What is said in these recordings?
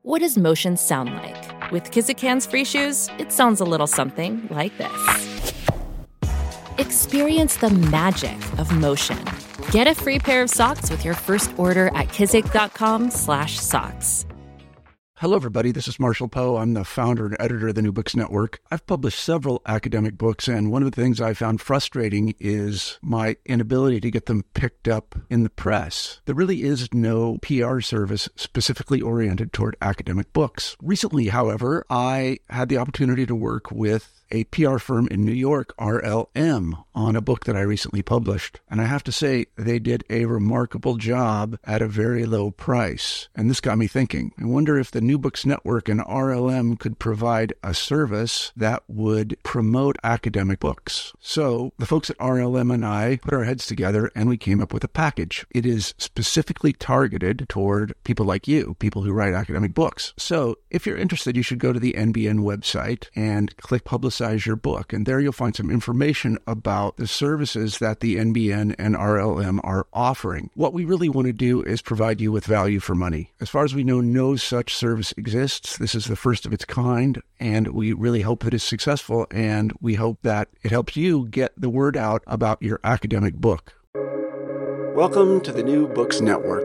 What does motion sound like? With Kizikans free shoes, it sounds a little something like this. Experience the magic of motion. Get a free pair of socks with your first order at kizik.com/socks. Hello, everybody. This is Marshall Poe. I'm the founder and editor of the New Books Network. I've published several academic books, and one of the things I found frustrating is my inability to get them picked up in the press. There really is no PR service specifically oriented toward academic books. Recently, however, I had the opportunity to work with a PR firm in New York, RLM, on a book that I recently published. And I have to say, they did a remarkable job at a very low price. And this got me thinking. I wonder if the New Books Network and RLM could provide a service that would promote academic books. So the folks at RLM and I put our heads together and we came up with a package. It is specifically targeted toward people like you, people who write academic books. So if you're interested, you should go to the NBN website and click Publicize Your Book. And there you'll find some information about the services that the NBN and RLM are offering. What we really want to do is provide you with value for money. As far as we know, no such service exists. This is the first of its kind, and we really hope that it's successful, and we hope that it helps you get the word out about your academic book. Welcome to the New Books Network.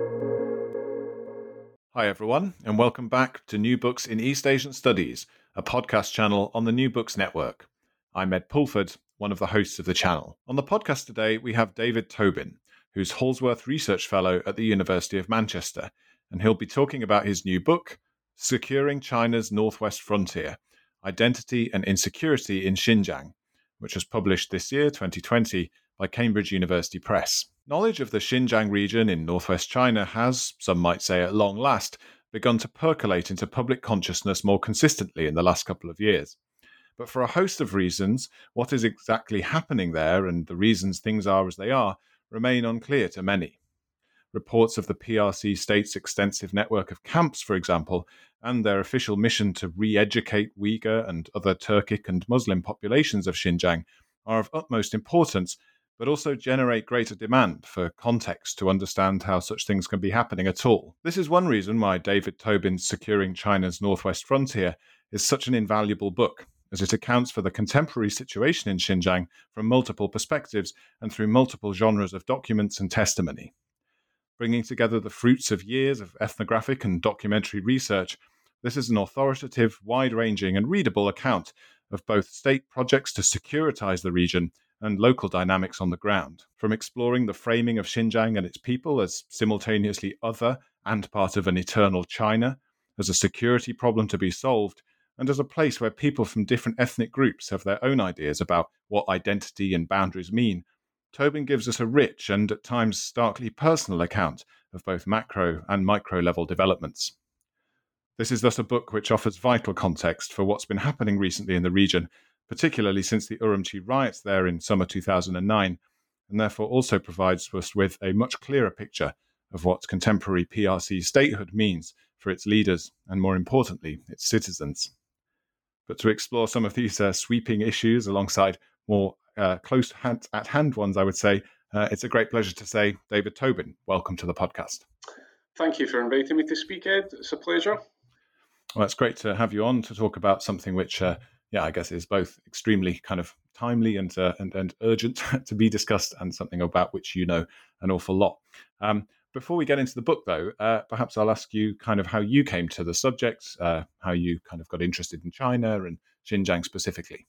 Hi everyone, and welcome back to New Books in East Asian Studies, a podcast channel on the New Books Network. I'm Ed Pulford, one of the hosts of the channel. On the podcast today, we have David Tobin, who's Halsworth Research Fellow at the University of Manchester, and he'll be talking about his new book, Securing China's Northwest Frontier, Identity and Insecurity in Xinjiang, which was published this year, 2020, by Cambridge University Press. Knowledge of the Xinjiang region in northwest China has, some might say at long last, begun to percolate into public consciousness more consistently in the last couple of years. But for a host of reasons, what is exactly happening there and the reasons things are as they are remain unclear to many. Reports of the PRC state's extensive network of camps, for example, and their official mission to re-educate Uyghur and other Turkic and Muslim populations of Xinjiang are of utmost importance, but also generate greater demand for context to understand how such things can be happening at all. This is one reason why David Tobin's Securing China's Northwest Frontier is such an invaluable book, as it accounts for the contemporary situation in Xinjiang from multiple perspectives and through multiple genres of documents and testimony. Bringing together the fruits of years of ethnographic and documentary research, this is an authoritative, wide-ranging and readable account of both state projects to securitize the region and local dynamics on the ground, from exploring the framing of Xinjiang and its people as simultaneously other and part of an eternal China, as a security problem to be solved, and as a place where people from different ethnic groups have their own ideas about what identity and boundaries mean. Tobin gives us a rich and at times starkly personal account of both macro and micro level developments. This is thus a book which offers vital context for what's been happening recently in the region, particularly since the Urumqi riots there in summer 2009, and therefore also provides us with a much clearer picture of what contemporary PRC statehood means for its leaders and, more importantly, its citizens. But to explore some of these sweeping issues alongside more close at hand ones, I would say, it's a great pleasure to say, David Tobin, welcome to the podcast. Thank you for inviting me to speak, Ed. It's a pleasure. Well, it's great to have you on to talk about something which, I guess is both extremely kind of timely and urgent to be discussed, and something about which you know an awful lot. Before we get into the book, though, perhaps I'll ask you kind of how you came to the subject, how you kind of got interested in China and Xinjiang specifically.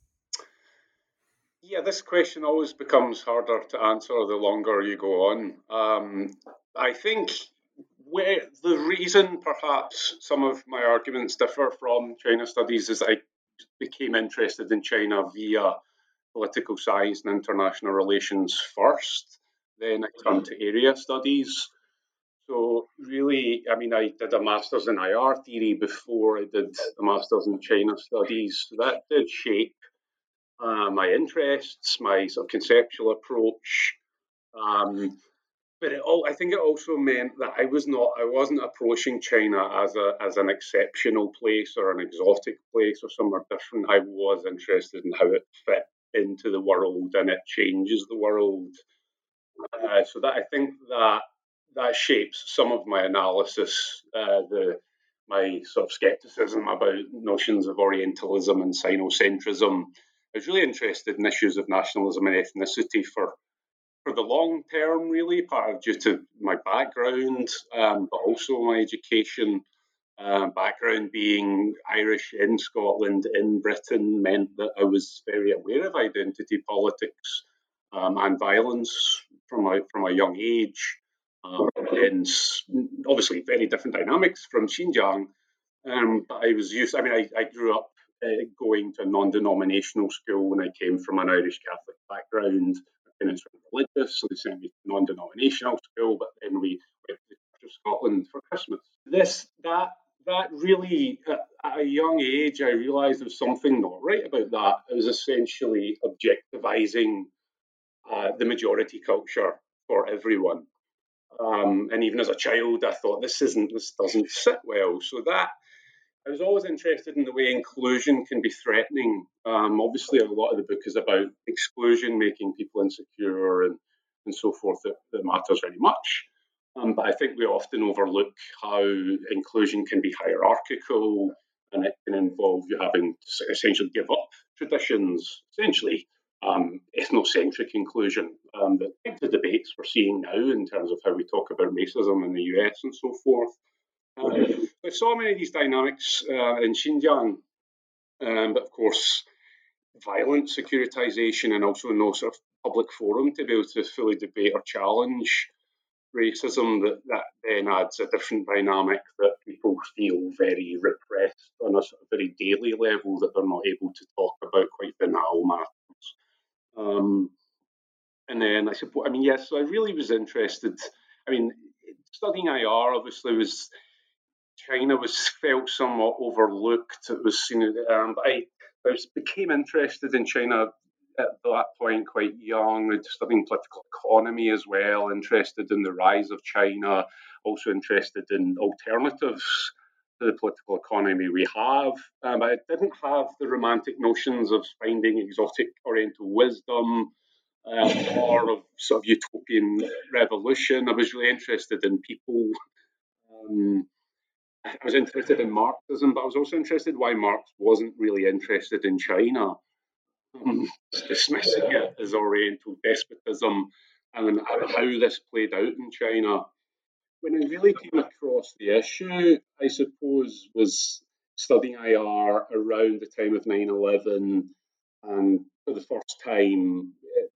Yeah, this question always becomes harder to answer the longer you go on. I think the reason perhaps some of my arguments differ from China studies is that I became interested in China via political science and international relations first. Then I turned to area studies. So really, I mean, I did a master's in IR theory before I did a master's in China studies. So that did shape my interests, my sort of conceptual approach. But I think it also meant that I wasn't approaching China as an exceptional place or an exotic place or somewhere different. I was interested in how it fit into the world and it changes the world. So that I think that shapes some of my analysis. The my sort of skepticism about notions of Orientalism and Sinocentrism. I was really interested in issues of nationalism and ethnicity for the long term, really, part of due to my background, but also my education. Background being Irish in Scotland, in Britain, meant that I was very aware of identity politics and violence from a young age. And obviously, very different dynamics from Xinjiang. But I was used. I mean, I grew up going to a non-denominational school when I came from an Irish Catholic background. My parents were religious, so they sent me to non-denominational school. But then we went to the Church of Scotland for Christmas. That really, at a young age, I realised there was something not right about that. It was essentially objectivising the majority culture for everyone. And even as a child, I thought this doesn't sit well. So that I was always interested in the way inclusion can be threatening. Obviously, a lot of the book is about exclusion, making people insecure, and so forth. That matters very much. But I think we often overlook how inclusion can be hierarchical, and it can involve you having to essentially give up traditions, essentially ethnocentric inclusion. The debates we're seeing now in terms of how we talk about racism in the US and so forth. I saw many of these dynamics in Xinjiang, but of course, violent securitization and also no sort of public forum to be able to fully debate or challenge racism, that then adds a different dynamic that people feel very repressed on a sort of very daily level, that they're not able to talk about quite banal matters. And then I suppose, yes, so I really was interested. Studying IR obviously China was felt somewhat overlooked. It was seen, but I became interested in China at that point quite young, studying political economy as well, interested in the rise of China, also interested in alternatives to the political economy we have. I didn't have the romantic notions of finding exotic Oriental wisdom or of sort of utopian revolution. I was really interested in people. I was interested in Marxism, but I was also interested why Marx wasn't really interested in China, dismissing it as Oriental despotism, and how this played out in China. When I really came across the issue, I suppose, was studying IR around the time of 9/11, and for the first time,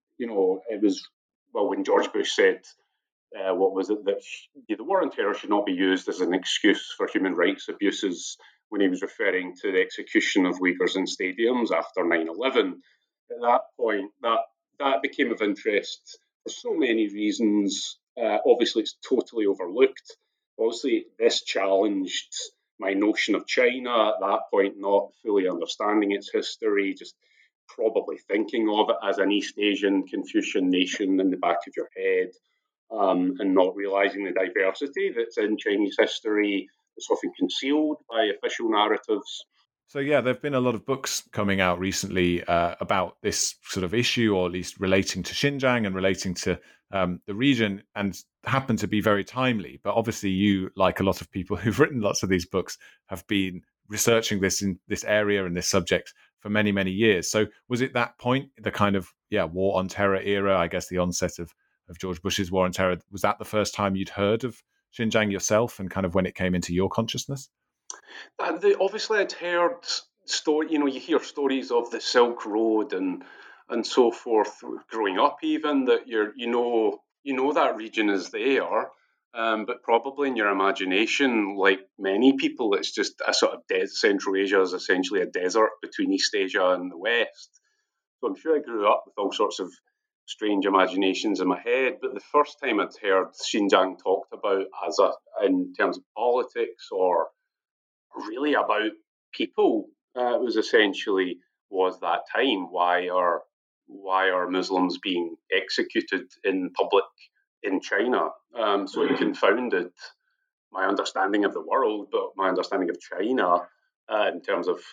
it was, when George Bush said, what was it, that the war on terror should not be used as an excuse for human rights abuses, when he was referring to the execution of Uyghurs in stadiums after 9/11. At that point, that became of interest for so many reasons. Obviously, it's totally overlooked. Obviously, this challenged my notion of China at that point, not fully understanding its history, just probably thinking of it as an East Asian Confucian nation in the back of your head. And not realizing the diversity that's in Chinese history, that's often concealed by official narratives. So, yeah, there have been a lot of books coming out recently about this sort of issue, or at least relating to Xinjiang and relating to the region, and happen to be very timely. But obviously you, like a lot of people who've written lots of these books, have been researching this in this area and this subject for many, many years. So was it that point, the kind of, war on terror era, I guess the onset of George Bush's war on terror, was that the first time you'd heard of Xinjiang yourself, and kind of when it came into your consciousness? Obviously, I'd heard you hear stories of the Silk Road and so forth growing up, even that you know that region is there, but probably in your imagination, like many people, it's just a sort of Central Asia is essentially a desert between East Asia and the West. So I'm sure I grew up with all sorts of strange imaginations in my head, but the first time I'd heard Xinjiang talked about in terms of politics or really about people, was essentially, was that time, why are Muslims being executed in public in China? So it confounded my understanding of the world, but my understanding of China in terms of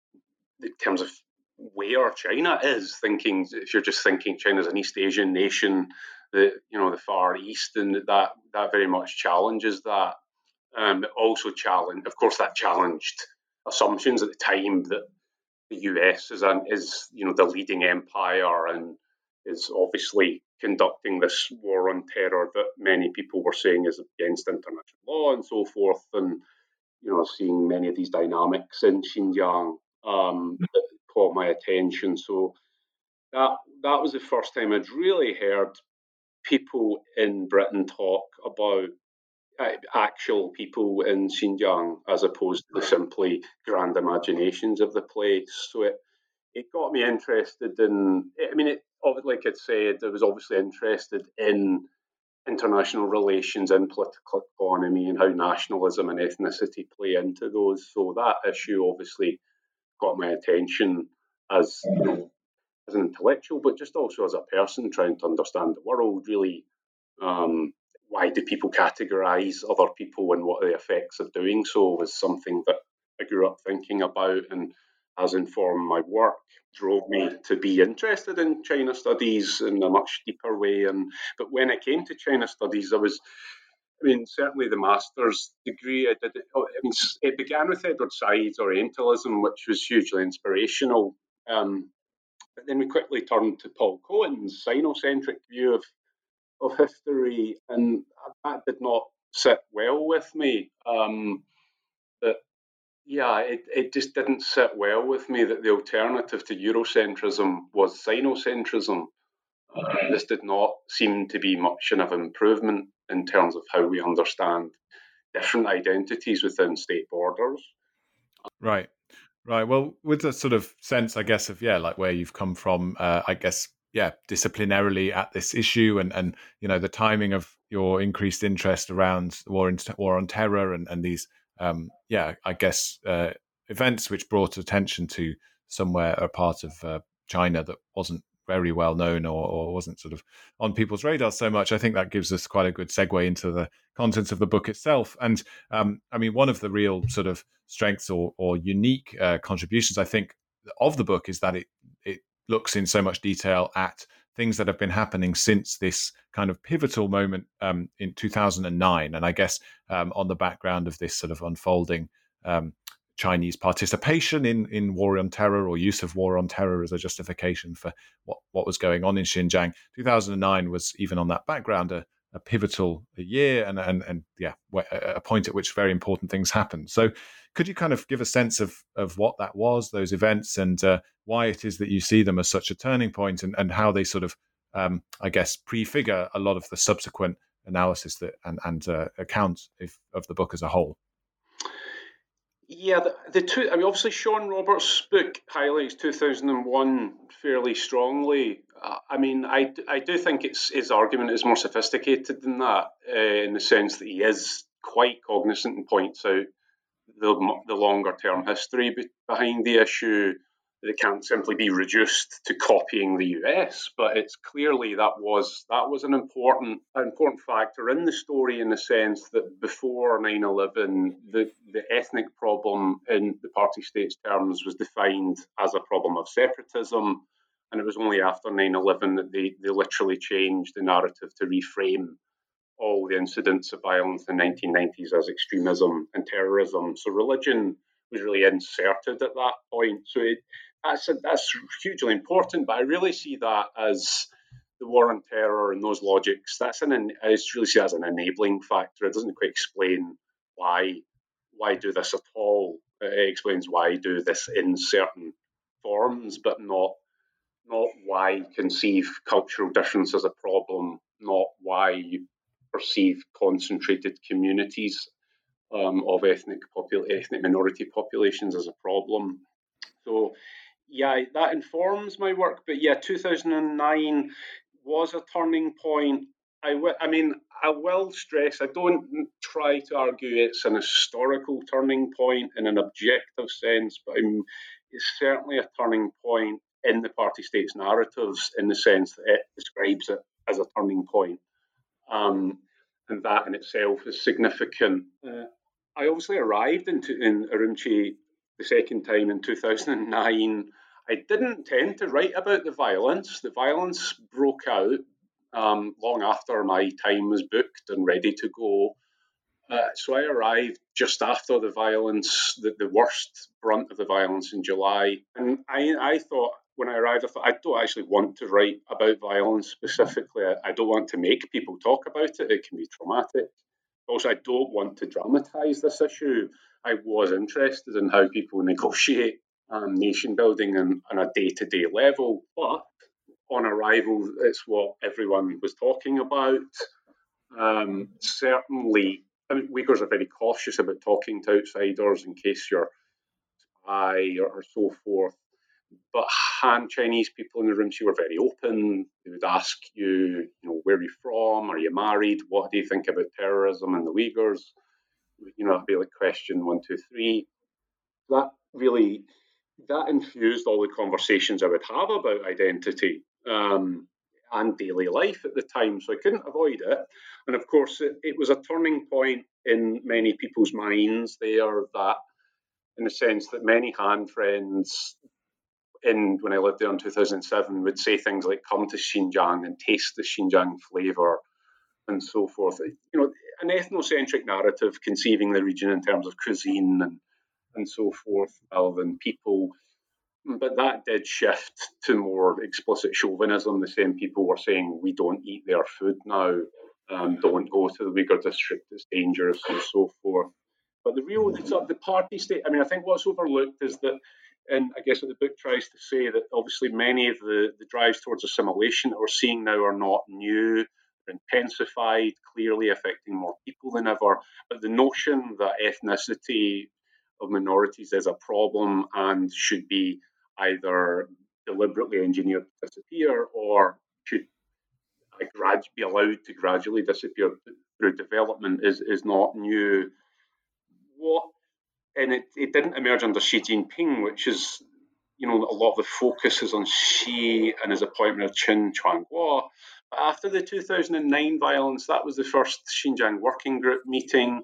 where China is. Thinking, if you're just thinking China's an East Asian nation, the Far East, and that very much challenges that. Also challenged, of course, that challenged assumptions at the time that the US is the leading empire and is obviously conducting this war on terror that many people were saying is against international law and so forth, and seeing many of these dynamics in Xinjiang that caught my attention. So that was the first time I'd really heard people in Britain talk about actual people in Xinjiang as opposed to simply grand imaginations of the place. So it got me interested in, like I said, I was obviously interested in international relations and political economy and how nationalism and ethnicity play into those. So that issue obviously got my attention as as an intellectual, but just also as a person trying to understand the world, really. Why do people categorize other people and what are the effects of doing so was something that I grew up thinking about and has informed my work, drove me to be interested in China studies in a much deeper way. But when I came to China studies, certainly the master's degree I did. It began with Edward Said's Orientalism, which was hugely inspirational. But then we quickly turned to Paul Cohen's Sinocentric view of history, and that did not sit well with me. It just didn't sit well with me that the alternative to Eurocentrism was Sinocentrism. This did not seem to be much of an improvement in terms of how we understand different identities within state borders. Right. Well, with the sort of sense, I guess, of like where you've come from, I guess, disciplinarily at this issue, and the timing of your increased interest around the war on terror and these I guess events which brought attention to somewhere a part of China that wasn't very well known or wasn't sort of on people's radar so much. I think that gives us quite a good segue into the contents of the book itself. And one of the real sort of strengths or unique contributions, I think, of the book is that it looks in so much detail at things that have been happening since this kind of pivotal moment in 2009. And I guess on the background of this sort of unfolding Chinese participation in war on terror or use of war on terror as a justification for what was going on in Xinjiang. 2009 was, even on that background, a pivotal year and a point at which very important things happened. So could you kind of give a sense of what that was, those events, and why it is that you see them as such a turning point, and how they sort of, I guess, prefigure a lot of the subsequent analysis that and account of the book as a whole? Yeah, the two. Obviously, Sean Roberts' book highlights 2001 fairly strongly. I do think his argument is more sophisticated than that, in the sense that he is quite cognizant and points out the longer term history behind the issue. That it can't simply be reduced to copying the US, but it's clearly that was an important factor in the story, in the sense that before 9/11, the ethnic problem in the party states terms was defined as a problem of separatism, and it was only after 9/11 that they literally changed the narrative to reframe all the incidents of violence in the 1990s as extremism and terrorism. So religion was really inserted at that point. So that's hugely important, but I really see that as the war on terror and those logics. I just really see it as an enabling factor. It doesn't quite explain why do this at all. It explains why do this in certain forms, but not why conceive cultural difference as a problem, not why you perceive concentrated communities of ethnic minority populations as a problem. So, that informs my work. But 2009 was a turning point. I will stress, I don't try to argue it's an historical turning point in an objective sense, but it's certainly a turning point in the party states narratives, in the sense that it describes it as a turning point. And that in itself is significant. I obviously arrived in Urumqi the second time in 2009. I didn't tend to write about the violence. The violence broke out long after my time was booked and ready to go. So I arrived just after the violence, the worst brunt of the violence in July. And I thought, when I arrived, I don't actually want to write about violence specifically. I don't want to make people talk about it. It can be traumatic. Also, I don't want to dramatise this issue. I was interested in how people negotiate nation building on a day-to-day level. But on arrival, it's what everyone was talking about. Certainly, Uyghurs are very cautious about talking to outsiders in case you're spy or so forth. But Han Chinese people in the room, were very open. They would ask you, where are you from? Are you married? What do you think about terrorism and the Uyghurs? That'd be like question 1, 2, 3. That infused all the conversations I would have about identity. And daily life at the time, so I couldn't avoid it. And of course, it was a turning point in many people's minds there, that in the sense that many Han friends, when I lived there in 2007, would say things like, come to Xinjiang and taste the Xinjiang flavour and so forth. An ethnocentric narrative conceiving the region in terms of cuisine and so forth, rather than people. But that did shift to more explicit chauvinism. The same people were saying, we don't eat their food now, don't go to the Uyghur district, it's dangerous, and so forth. But the party state, I think what's overlooked is that, and I guess what the book tries to say, that obviously many of the drives towards assimilation that we're seeing now are not new, they're intensified, clearly affecting more people than ever. But the notion that ethnicity of minorities is a problem and should be either deliberately engineered to disappear or should be allowed to gradually disappear through development is not new. And it didn't emerge under Xi Jinping, which is, a lot of the focus is on Xi and his appointment of Qin Chuanghua. But after the 2009 violence, that was the first Xinjiang Working Group meeting.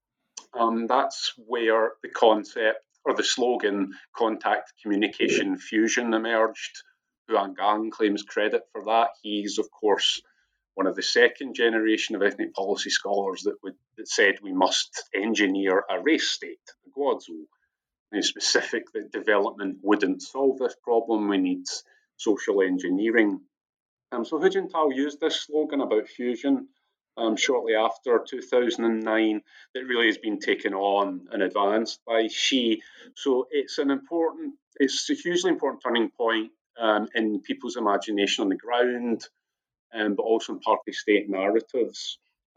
That's where the concept or the slogan "Contact, Communication, Fusion" emerged. Huang Gang claims credit for that. He's, of course, one of the second generation of ethnic policy scholars that said we must engineer a race state, the Guozu. And specific that development wouldn't solve this problem. We need social engineering. So Hu Jintao used this slogan about fusion shortly after 2009, that really has been taken on and advanced by Xi. So it's a hugely important turning point in people's imagination on the ground, but also in party state narratives.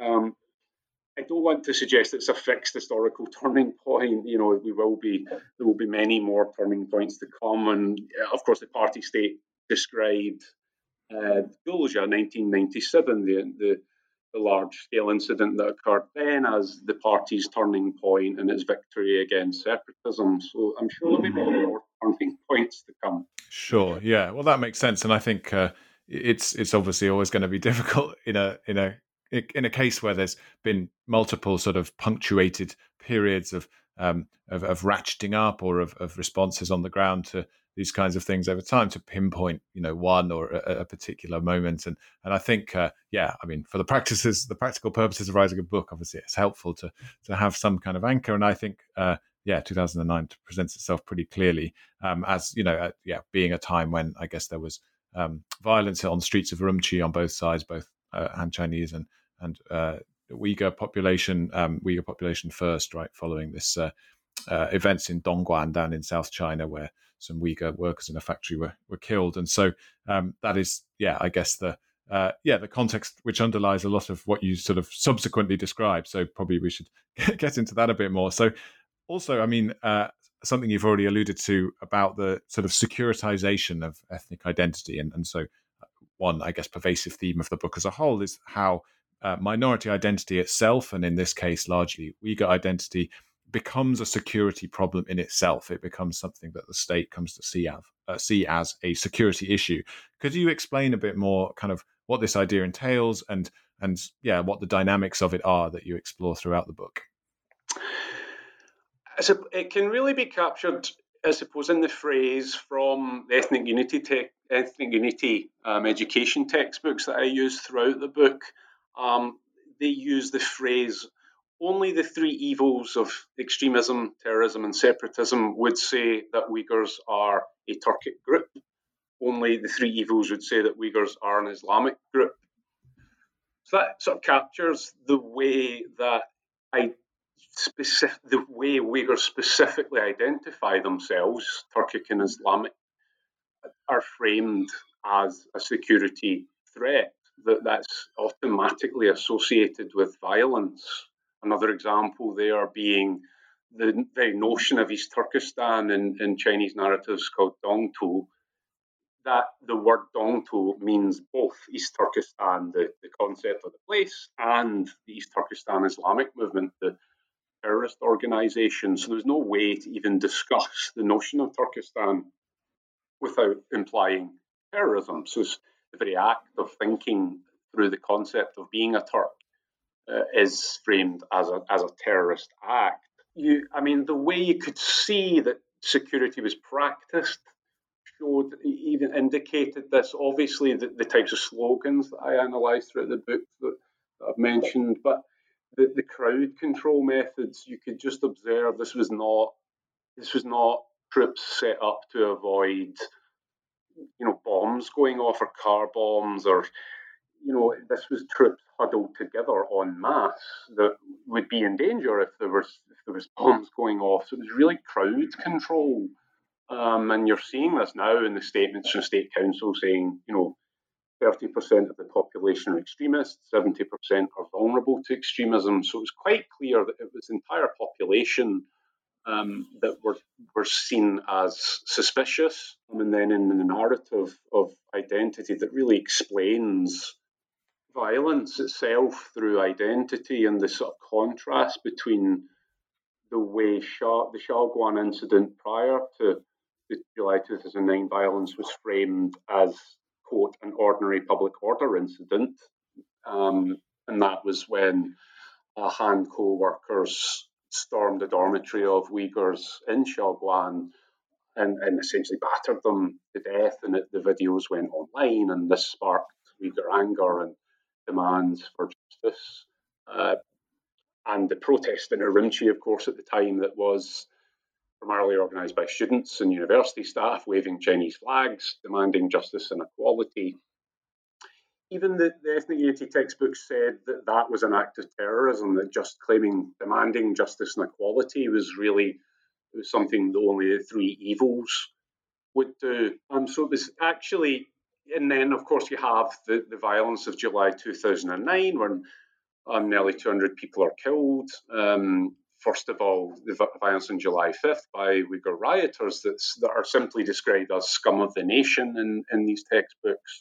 I don't want to suggest it's a fixed historical turning point. There will be many more turning points to come, and of course the party state described Gulja 1997, the large-scale incident that occurred then, as the party's turning point and its victory against separatism. So I'm sure there'll be many more turning points to come. Sure, yeah. Well, that makes sense, and I think it's obviously always going to be difficult in a case where there's been multiple sort of punctuated periods of ratcheting up or of responses on the ground to these kinds of things over time, to pinpoint, one or a particular moment. And I think, for the practical purposes of writing a book, obviously it's helpful to have some kind of anchor. And I think, 2009 presents itself pretty clearly as, being a time when I guess there was violence on the streets of Urumqi on both sides, both Han Chinese and Uyghur population first, right, following this events in Dongguan down in South China, where some Uyghur workers in a factory were killed. And so that is, I guess the context which underlies a lot of what you sort of subsequently described. So probably we should get into that a bit more. So also, something you've already alluded to about the sort of securitization of ethnic identity. And so one, I guess, pervasive theme of the book as a whole is how minority identity itself, and in this case, largely Uyghur identity, becomes a security problem in itself. It becomes something that the state comes to see as a security issue. Could you explain a bit more kind of what this idea entails and what the dynamics of it are that you explore throughout the book? So it can really be captured, I suppose, in the phrase from the ethnic unity education textbooks that I use throughout the book. They use the phrase only the three evils of extremism, terrorism, and separatism would say that Uyghurs are a Turkic group. Only the three evils would say that Uyghurs are an Islamic group. So that sort of captures the way that the way Uyghurs specifically identify themselves, Turkic and Islamic, are framed as a security threat that's automatically associated with violence. Another example there being the very notion of East Turkestan in Chinese narratives called Dongtu, that the word Dongtu means both East Turkestan, the concept of the place, and the East Turkestan Islamic movement, the terrorist organization. So there's no way to even discuss the notion of Turkestan without implying terrorism. So it's the very act of thinking through the concept of being a Turk is framed as a terrorist act. The way you could see that security was practiced showed, even indicated this. Obviously, the types of slogans that I analysed throughout the book that I've mentioned, but the crowd control methods, you could just observe this was not troops set up to avoid, bombs going off or car bombs, or this was troops huddled together en masse that would be in danger if there was bombs going off. So it was really crowd control. And you're seeing this now in the statements from State Council saying, 30% of the population are extremists, 70% are vulnerable to extremism. So it was quite clear that it was the entire population that were seen as suspicious. And then in the narrative of identity that really explains violence itself through identity and the sort of contrast between the way the Shaoguan incident prior to the July 2009 violence was framed as, quote, an ordinary public order incident. And that was when Han co-workers stormed a dormitory of Uyghurs in Shaoguan and essentially battered them to death. And the videos went online, and this sparked Uyghur anger and demands for justice. And the protest in Urumqi, of course, at the time, that was primarily organised by students and university staff waving Chinese flags, demanding justice and equality. Even the ethnic unity textbook said that was an act of terrorism, that just demanding justice and equality was something that only the three evils would do. So it was actually, and then of course you have the violence of July 2009 when nearly 200 people are killed. First of all, the violence on July 5th by Uyghur rioters that are simply described as scum of the nation in these textbooks.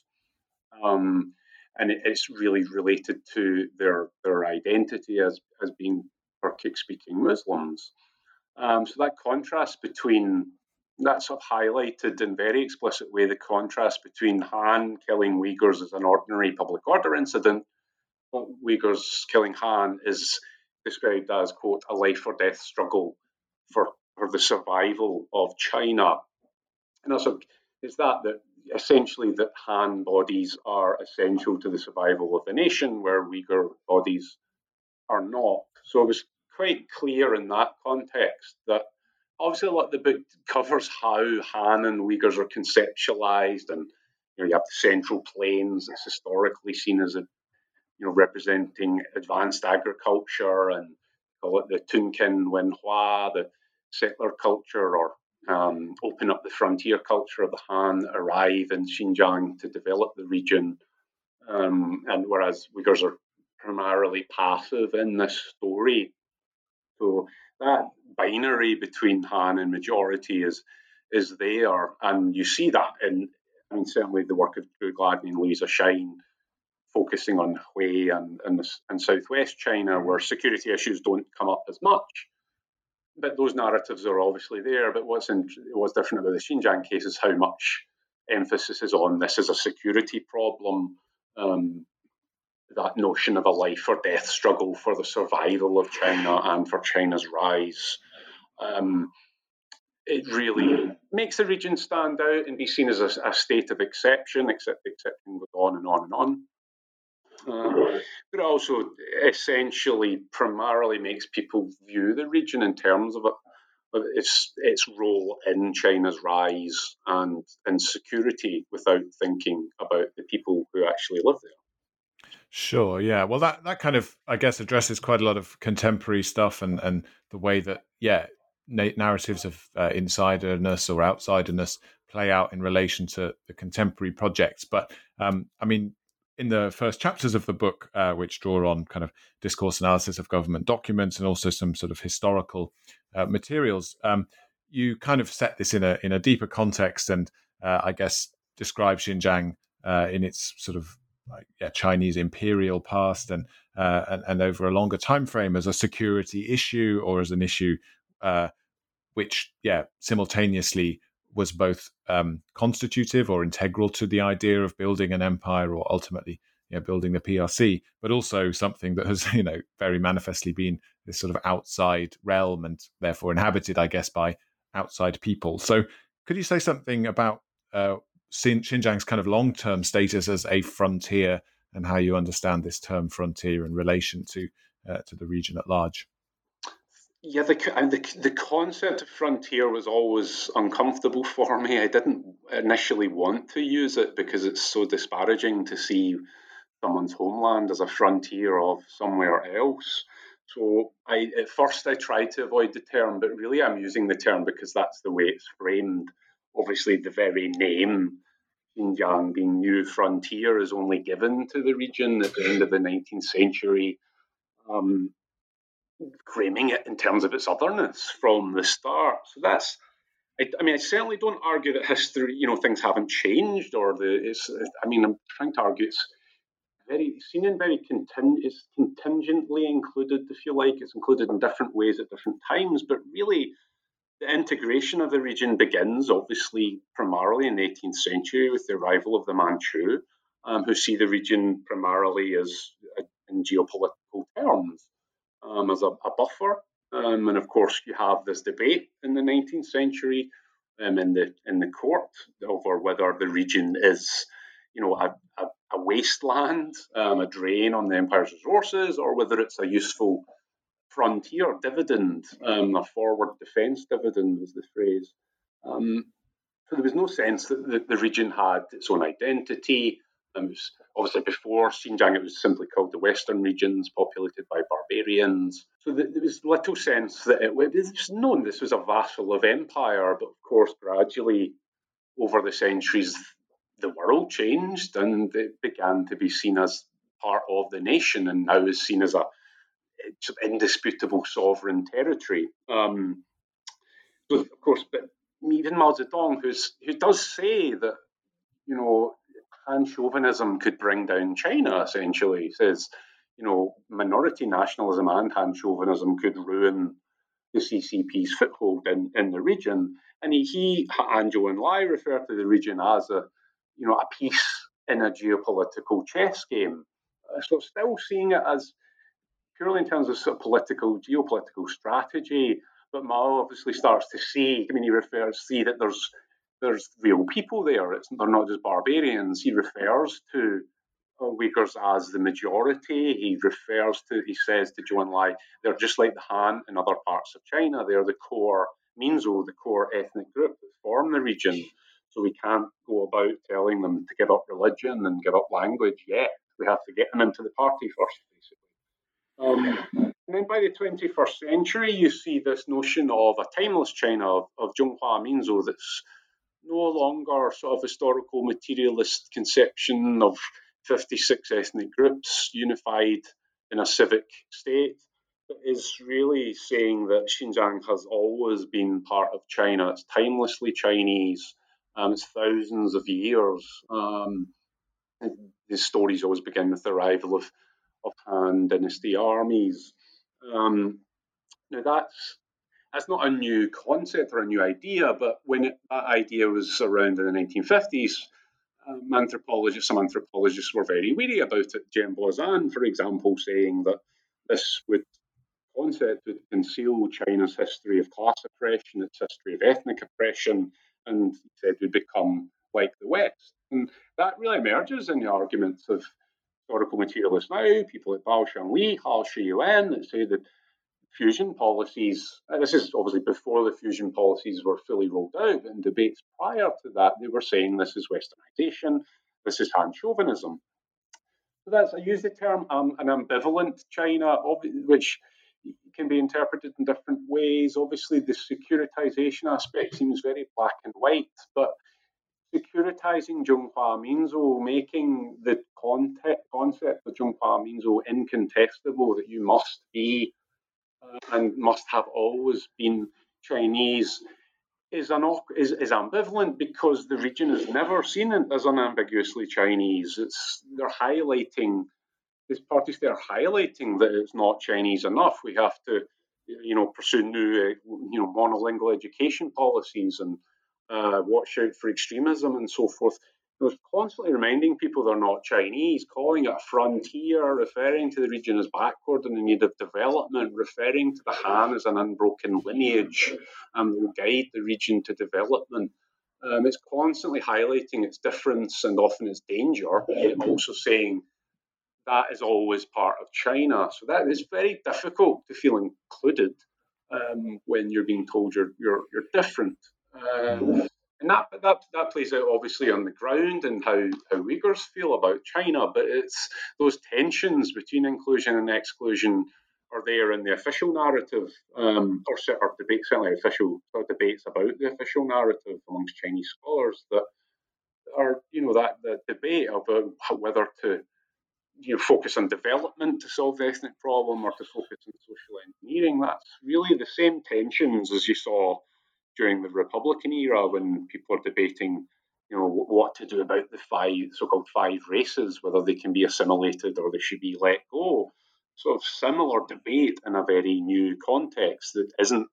And it's really related to their identity as being Turkic-speaking Muslims. So that contrast between, that sort of highlighted in very explicit way the contrast between Han killing Uyghurs as an ordinary public order incident. Uyghurs killing Han is described as, quote, a life or death struggle for the survival of China. And also, it's that essentially that Han bodies are essential to the survival of the nation, where Uyghur bodies are not. So it was quite clear in that context that obviously a lot of the book covers how Han and Uyghurs are conceptualized, and you have the Central Plains that's historically seen as representing advanced agriculture, and call it the Tunkin Wenhua, the settler culture, or open up the frontier culture of the Han, arrive in Xinjiang to develop the region. And whereas Uyghurs are primarily passive in this story. So that binary between Han and majority is there. And you see that in, certainly the work of Drew Gladney and Louisa Shine, focusing on Hui and southwest China, where security issues don't come up as much. But those narratives are obviously there. But what's different about the Xinjiang case is how much emphasis is on this as a security problem, that notion of a life or death struggle for the survival of China and for China's rise. It really makes the region stand out and be seen as a state of exception, except the exception goes on and on and on. But it also essentially primarily makes people view the region in terms of its role in China's rise and security without thinking about the people who actually live there. Sure, yeah. Well, that kind of, I guess, addresses quite a lot of contemporary stuff and the way that, yeah, narratives of insiderness or outsiderness play out in relation to the contemporary projects. But I mean, in the first chapters of the book, which draw on kind of discourse analysis of government documents and also some sort of historical materials, you kind of set this in a deeper context and I guess describe Xinjiang in its sort of Chinese imperial past and over a longer time frame as a security issue or as an issue which simultaneously was both constitutive or integral to the idea of building an empire or ultimately building the PRC, but also something that has very manifestly been this sort of outside realm and therefore inhabited, I guess, by outside people. So could you say something about Xinjiang's kind of long-term status as a frontier and how you understand this term frontier in relation to the region at large? Yeah, the concept of frontier was always uncomfortable for me. I didn't initially want to use it because it's so disparaging to see someone's homeland as a frontier of somewhere else. So at first I tried to avoid the term, but really I'm using the term because that's the way it's framed. Obviously, the very name Xinjiang being new frontier is only given to the region at the end of the 19th century, framing it in terms of its otherness from the start. So that's, I certainly don't argue that history, things haven't changed, I'm trying to argue it's very seen and very it's contingently included, if you like. It's included in different ways at different times, but really the integration of the region begins obviously primarily in the 18th century with the arrival of the Manchu, who see the region primarily as, in geopolitical terms, as a buffer. And of course, you have this debate in the 19th century in the court over whether the region is, a wasteland, a drain on the empire's resources, or whether it's a useful frontier dividend, a forward defence dividend was the phrase. So there was no sense that the region had its own identity. Obviously, before Xinjiang, it was simply called the Western regions, populated by barbarians. So there was little sense that it was known this was a vassal of empire, but of course, gradually over the centuries, the world changed and it began to be seen as part of the nation and now is seen as a indisputable sovereign territory. So, of course, but even Mao Zedong, who does say that, Han chauvinism could bring down China, essentially, says, minority nationalism and Han chauvinism could ruin the CCP's foothold in the region. And he and Zhou Enlai refer to the region as a piece in a geopolitical chess game. So still seeing it as purely in terms of sort of geopolitical strategy, but Mao obviously starts to see, he see that there's real people there. They're not just barbarians. He refers to Uyghurs as the majority. He says to Zhou Enlai, they're just like the Han in other parts of China. They're the core Minzu, the core ethnic group that form the region. So we can't go about telling them to give up religion and give up language yet. We have to get them into the party first, basically. And then by the 21st century, you see this notion of a timeless China, of Zhonghua Minzu, that's no longer sort of historical materialist conception of 56 ethnic groups unified in a civic state. It is really saying that Xinjiang has always been part of China. It's timelessly Chinese. It's thousands of years. The stories always begin with the arrival of Han Dynasty armies. Now that's not a new concept or a new idea, but when that idea was around in the 1950s, some anthropologists were very weary about it. Jem Blazan, for example, saying that this concept would conceal China's history of class oppression, its history of ethnic oppression, and he said would become like the West. And that really emerges in the arguments of historical materialists now, people like Bao Shanli, Hao Shiyuan, that say that fusion policies, this is obviously before the fusion policies were fully rolled out, but in debates prior to that, they were saying this is westernization, this is Han chauvinism. So I use the term an ambivalent China, which can be interpreted in different ways. Obviously, the securitization aspect seems very black and white, but securitizing Zhonghua Minzhou, making the concept of Zhonghua Minzhou incontestable, that you must be and must have always been Chinese, is ambivalent because the region is never seen as unambiguously Chinese. They're highlighting, these parties there are highlighting that it's not Chinese enough. We have to, pursue new, monolingual education policies and watch out for extremism and so forth. It was constantly reminding people they're not Chinese, calling it a frontier, referring to the region as backward and in need of development, referring to the Han as an unbroken lineage that will guide the region to development. It's constantly highlighting its difference and often its danger, yet also saying that is always part of China. So that is very difficult to feel included when you're being told you're different. And that plays out obviously on the ground and how Uyghurs feel about China, but it's those tensions between inclusion and exclusion are there in the official narrative, or certainly official debates about the official narrative amongst Chinese scholars that are, that the debate about whether to focus on development to solve the ethnic problem or to focus on social engineering. That's really the same tensions as you saw during the Republican era when people are debating, what to do about the so-called five races, whether they can be assimilated or they should be let go. Sort of similar debate in a very new context that isn't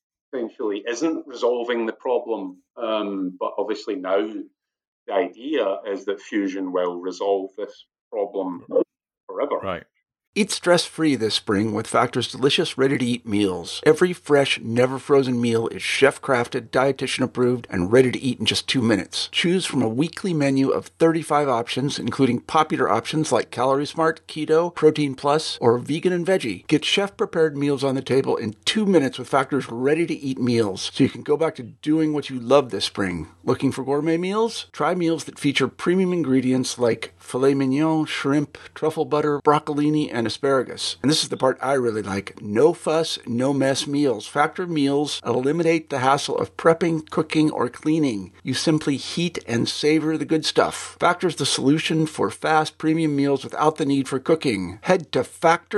resolving the problem. But obviously now the idea is that fusion will resolve this problem forever. Right. Eat stress-free this spring with Factor's delicious, ready-to-eat meals. Every fresh, never-frozen meal is chef-crafted, dietitian-approved, and ready to eat in just 2 minutes. Choose from a weekly menu of 35 options, including popular options like Calorie Smart, Keto, Protein Plus, or Vegan and Veggie. Get chef-prepared meals on the table in 2 minutes with Factor's ready-to-eat meals, so you can go back to doing what you love this spring. Looking for gourmet meals? Try meals that feature premium ingredients like filet mignon, shrimp, truffle butter, broccolini, and asparagus. And this is the part I really like. No fuss, no mess meals. Factor meals eliminate the hassle of prepping, cooking, or cleaning. You simply heat and savor the good stuff. Factor's the solution for fast premium meals without the need for cooking. Head to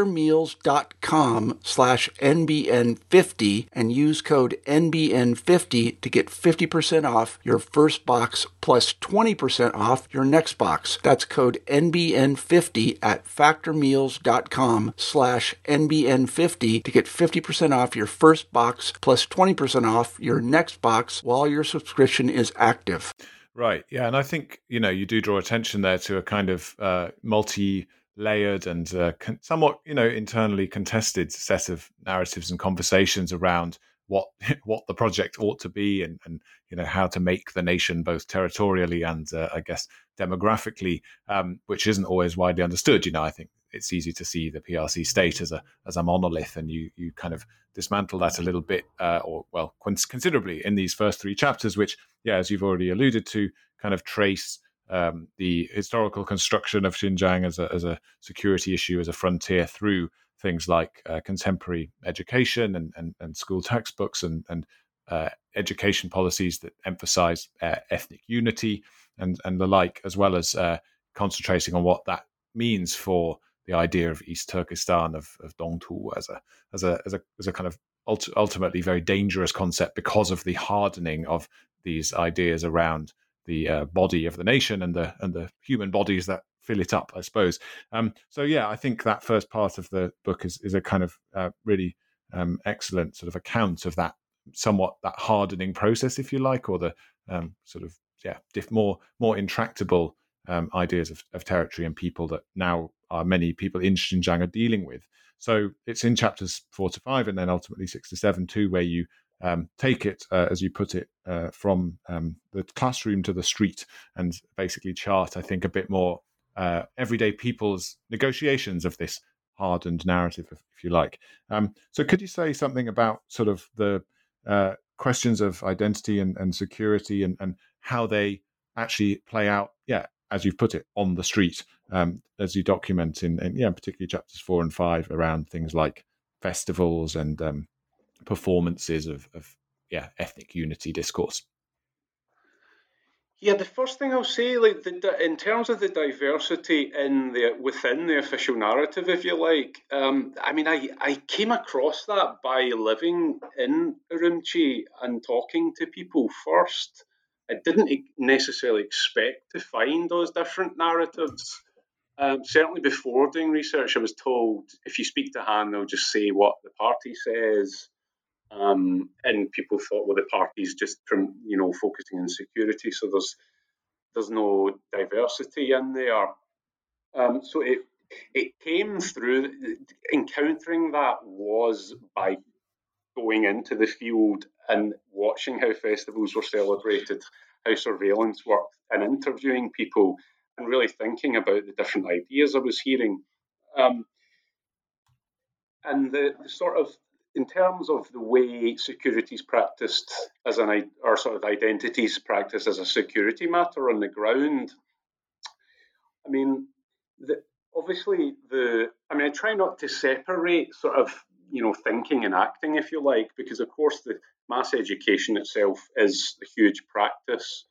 factormeals.com/NBN50 and use code NBN50 to get 50% off your first box plus 20% off your next box. That's code NBN50 at factormeals.com/NBN50 to get 50% off your first box plus 20% off your next box while your subscription is active. Right. Yeah. And I think, you do draw attention there to a kind of multi-layered and somewhat, internally contested set of narratives and conversations around what the project ought to be and how to make the nation both territorially and I guess demographically, which isn't always widely understood. I think it's easy to see the PRC state as a monolith, and you kind of dismantle that a little bit, considerably in these first 3 chapters, which, as you've already alluded to, kind of trace the historical construction of Xinjiang as a security issue, as a frontier, through things like contemporary education and school textbooks and education policies that emphasize ethnic unity and the like, as well as concentrating on what that means for the idea of East Turkestan, of Dongtu as a kind of ultimately very dangerous concept because of the hardening of these ideas around the body of the nation and the human bodies that fill it up, I suppose. I think that first part of the book is a kind of really excellent sort of account of that that hardening process, if you like, or the more intractable ideas of territory and people that now many people in Xinjiang are dealing with. So it's in chapters 4 to 5 and then ultimately 6 to 7 too, where you take it, as you put it, from the classroom to the street and basically chart, I think, a bit more everyday people's negotiations of this hardened narrative, if you like. So could you say something about sort of the questions of identity and security and how they actually play out, as you've put it, on the street, as you document in particularly chapters 4 and 5 around things like festivals and performances of ethnic unity discourse? Yeah, the first thing I'll say, like in terms of the diversity within the official narrative, if you like, I came across that by living in Urumqi and talking to people first. I didn't necessarily expect to find those different narratives. Certainly before doing research, I was told if you speak to Han, they'll just say what the party says. And people thought, well, the party's just from focusing on security, so there's no diversity in there. So it came through. Encountering that was by going into the field and watching how festivals were celebrated, how surveillance worked, and interviewing people, and really thinking about the different ideas I was hearing. And the sort of, in terms of the way security is practiced or sort of identities practiced as a security matter on the ground, I mean, I try not to separate sort of, thinking and acting, if you like, because of course the mass education itself is a huge practice.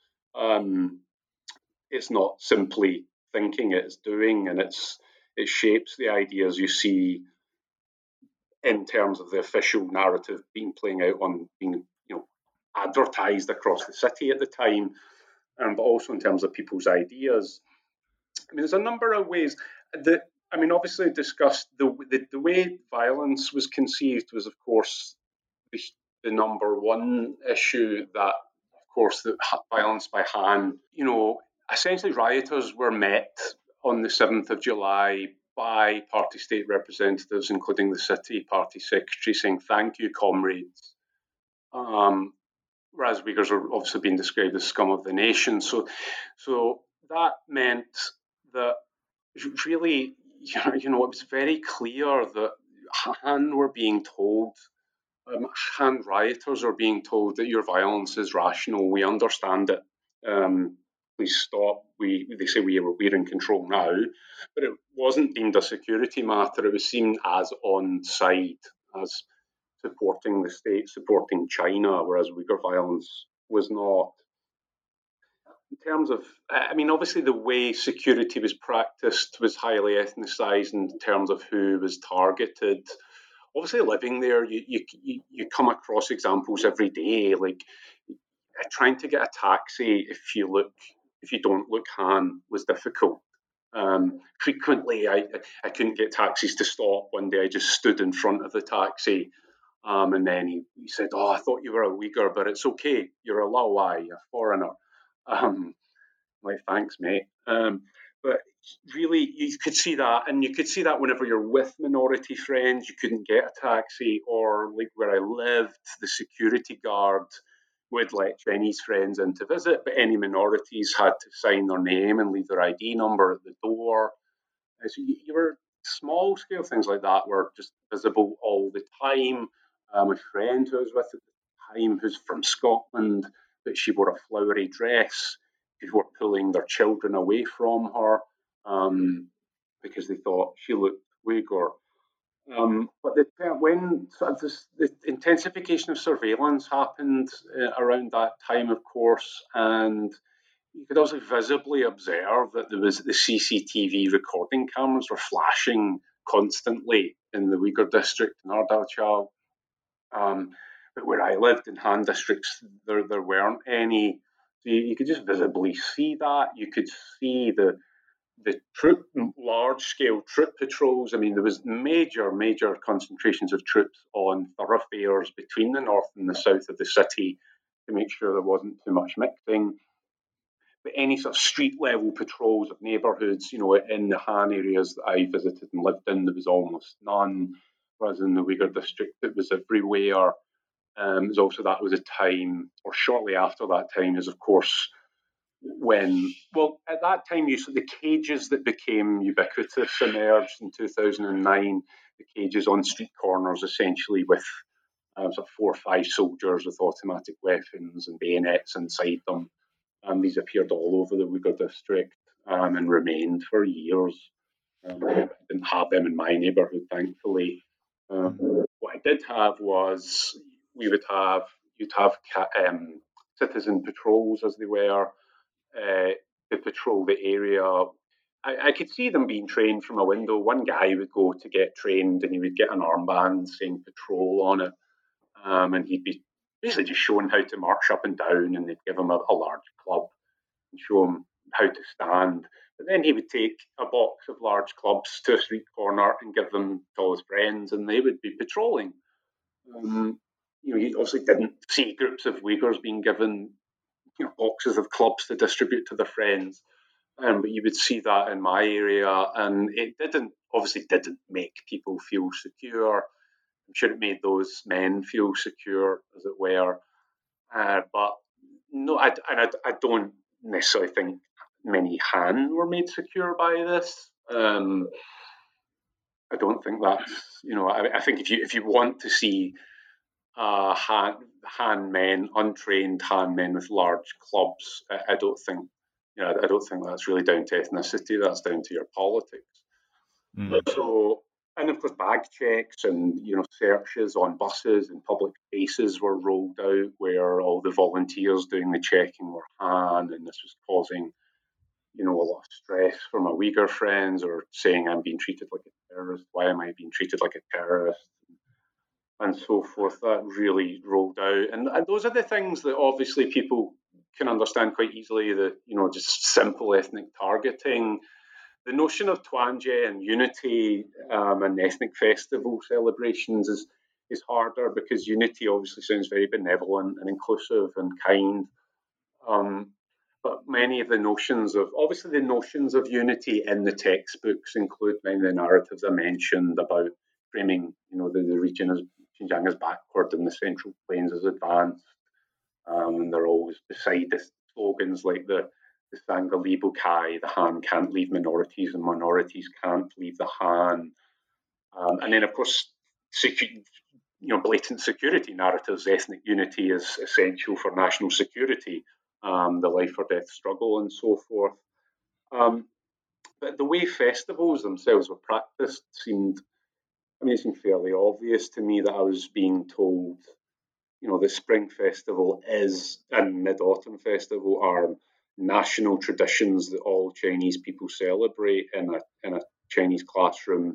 It's not simply thinking, it's doing, and it shapes the ideas you see in terms of the official narrative being advertised across the city at the time, but also in terms of people's ideas. I mean, there's a number of ways that, obviously discussed the way violence was conceived was, of course, the number one issue that, of course, the violence by Han, essentially rioters were met on the 7th of July by party state representatives, including the city party secretary, saying, "Thank you, comrades." Whereas Uyghurs are obviously being described as scum of the nation. So that meant that really, it was very clear that Han were being told, Han rioters are being told that your violence is rational. We understand it. Please stop. They say we're in control now, but it wasn't deemed a security matter. It was seen as on side, as supporting the state, supporting China, whereas Uyghur violence was not. In terms of, obviously the way security was practiced was highly ethnicized in terms of who was targeted. Obviously, living there, you come across examples every day, like trying to get a taxi if you don't look Han was difficult. Frequently, I couldn't get taxis to stop. One day, I just stood in front of the taxi, and then he said, "Oh, I thought you were a Uyghur, but it's okay. You're a Lawai, a foreigner." Like, thanks, mate. But really, you could see that, and you could see that whenever you're with minority friends, you couldn't get a taxi, or like where I lived, the security guard would let Chinese friends in to visit, but any minorities had to sign their name and leave their ID number at the door. So you were small scale things like that were just visible all the time. My friend who I was with at the time, who's from Scotland, but she wore a flowery dress. People were pulling their children away from her because they thought she looked Uyghur. But when sort of the intensification of surveillance happened around that time, of course, and you could also visibly observe that there was the CCTV recording cameras were flashing constantly in the Uyghur district in Ardalchal. But where I lived in Han districts, there weren't any. So you could just visibly see that. You could see the large-scale troop patrols. I mean, there was major concentrations of troops on thoroughfares between the north and the south of the city to make sure there wasn't too much mixing. But any sort of street-level patrols of neighbourhoods, in the Han areas that I visited and lived in, there was almost none. Whereas in the Uyghur district, it was everywhere. It was also that was a time, or shortly after that time, is of course at that time, the cages that became ubiquitous emerged in 2009. The cages on street corners, essentially with sort of 4 or 5 soldiers with automatic weapons and bayonets inside them. These appeared all over the Uyghur district and remained for years. I didn't have them in my neighbourhood, thankfully. What I did have was you'd have citizen patrols, as they were, to patrol the area. I could see them being trained from a window. One guy would go to get trained and he would get an armband saying patrol on it. And he'd be basically just showing how to march up and down, and they'd give him a large club and show him how to stand. But then he would take a box of large clubs to a street corner and give them to all his friends, and they would be patrolling. You obviously didn't see groups of Uyghurs being given boxes of clubs to distribute to their friends. But you would see that in my area, and it obviously didn't make people feel secure. I'm sure it made those men feel secure, as it were. But no, I don't necessarily think many Han were made secure by this. I don't think that's, I think if you want to see Han men, untrained Han men with large clubs, I don't think that's really down to ethnicity. That's down to your politics. So, and of course, bag checks and searches on buses and public spaces were rolled out, where all the volunteers doing the checking were Han, and this was causing a lot of stress for my Uyghur friends, or saying I'm being treated like a terrorist. Why am I being treated like a terrorist? And so forth. That really rolled out, and those are the things that obviously people can understand quite easily. That just simple ethnic targeting. The notion of Tuanjie and unity and ethnic festival celebrations is harder, because unity obviously sounds very benevolent and inclusive and kind. But many of the notions of unity in the textbooks include many of the narratives I mentioned about framing, the region as Xinjiang as backward and the Central Plains as advanced. And they're always beside the slogans like the Sangha Bukai, the Han can't leave minorities and minorities can't leave the Han. And then, of course, blatant security narratives. Ethnic unity is essential for national security, the life or death struggle, and so forth. But the way festivals themselves were practiced seemed fairly obvious to me. That I was being told, the Spring Festival and Mid-Autumn Festival are national traditions that all Chinese people celebrate in a Chinese classroom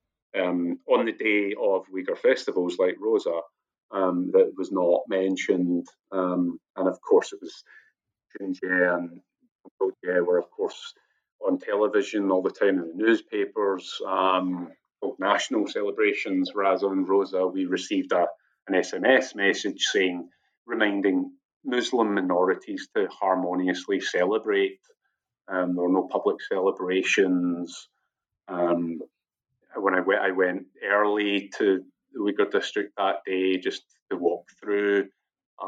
on the day of Uyghur festivals like Rosa. That was not mentioned, and of course it was Xinjiang and Cambodia were of course on television all the time in the newspapers, called national celebrations, whereas on Rosa we received an SMS message reminding Muslim minorities to harmoniously celebrate. There were no public celebrations. When I went early to the Uyghur district that day just to walk through, it